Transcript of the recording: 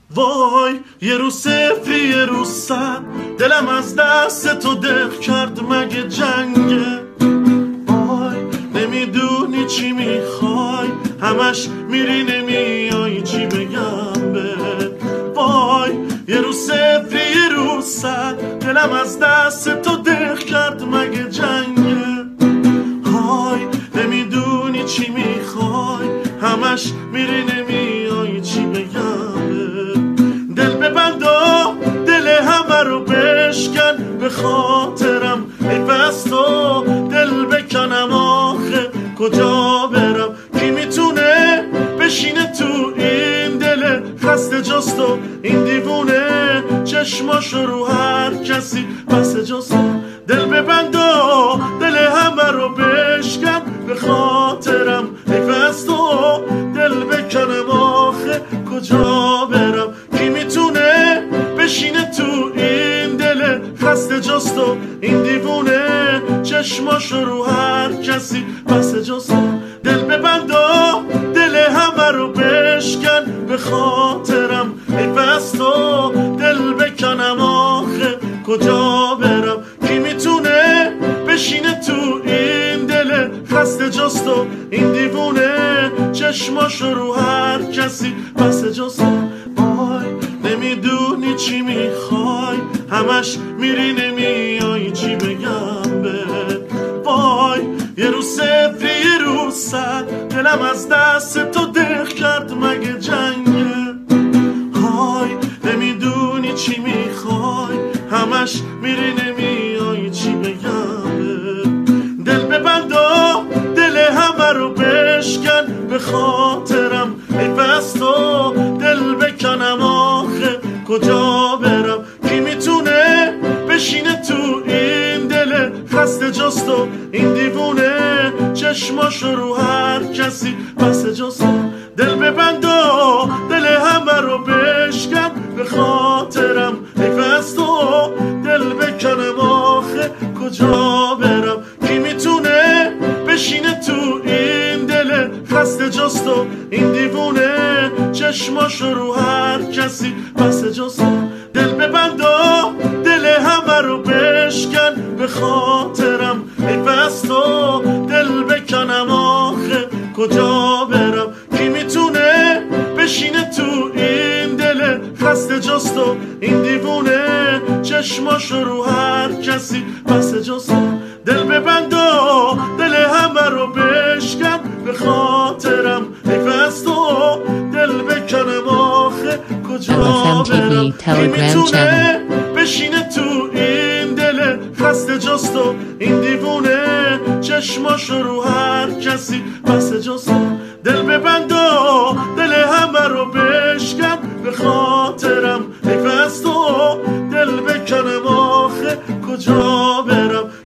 وای یه رو صفری یه رو صد، دلم از دست تو دق کرد مگه جنگه. وای نمیدونی چی میخوای، همش میری نمیای، چی بگم بهت. وای یه رو صفری یه رو صد، دلم از دست تو دق کرد مگه جنگه. های نمیدونی چی میخوای، همش میری نمیای، چی بگم بهت. دل ببند و دل همه رو بشکن، به خاطرم ای بس تو دل بکنم، آخه کجا برم. کی میتونه بشینه تو این دل خسته جست و این دیوونه، چشماشو رو هر کسی بس جست. دل ببند و دل همه رو بشکن، به خاطرم ای بس تو دل بکنم، آخه کجا برم. کی میتونه بشینه تو این دل خسته جست و این دیوونه، چشماشو رو هر کسی بس جست. دل ببند و دل همه رو بشکن، به خاطرم ای بس تو دل بکنم، آخه کجا برم. کی میتونه بشینه تو این دل خسته جست و این دیوونه، چشماشو رو هر کسی بس جست. وای نمیدونی چی میخوای، همش میری نمیای، چی بگم بهت. وای یه رو صفری یه رو صد، دلم از دست تو دق کرد مگه جنگه. های نمیدونی چی میخوای، همش میری نمیای، چی بگم بهت. دل ببند و دل همه رو بشکن، به خاطرم ای بس تو دل بکنم، آخه کجا برم. کی میتونه بشینه تو این دل خسته جست و این دیوونه، چشماشو رو هر کسی بس جست. دل ببند و دل همه رو بشکن، به خاطرم ای بس تو دل بکنم، آخه کجا برم. کی میتونه بشینه تو این دل خسته جست و این دیوونه، چشماشو رو هر کسی بس جست. دل ببند و دل همه رو بشکن، به خاطرم ای بس تو دل بکنم، آخه کجا برم. کی میتونه بشینه تو این دل خسته جست و این دیوونه، چشماشو رو هر کسی بس جست. دل ببند و دل همه رو بشکن، به خاطرم ای بس تو دل بکنم، آخه کجا برم. کی میتونه بشینه تو این دل خسته جست و این دیوونه، چشماشو رو هر کسی بس جست. دل ببند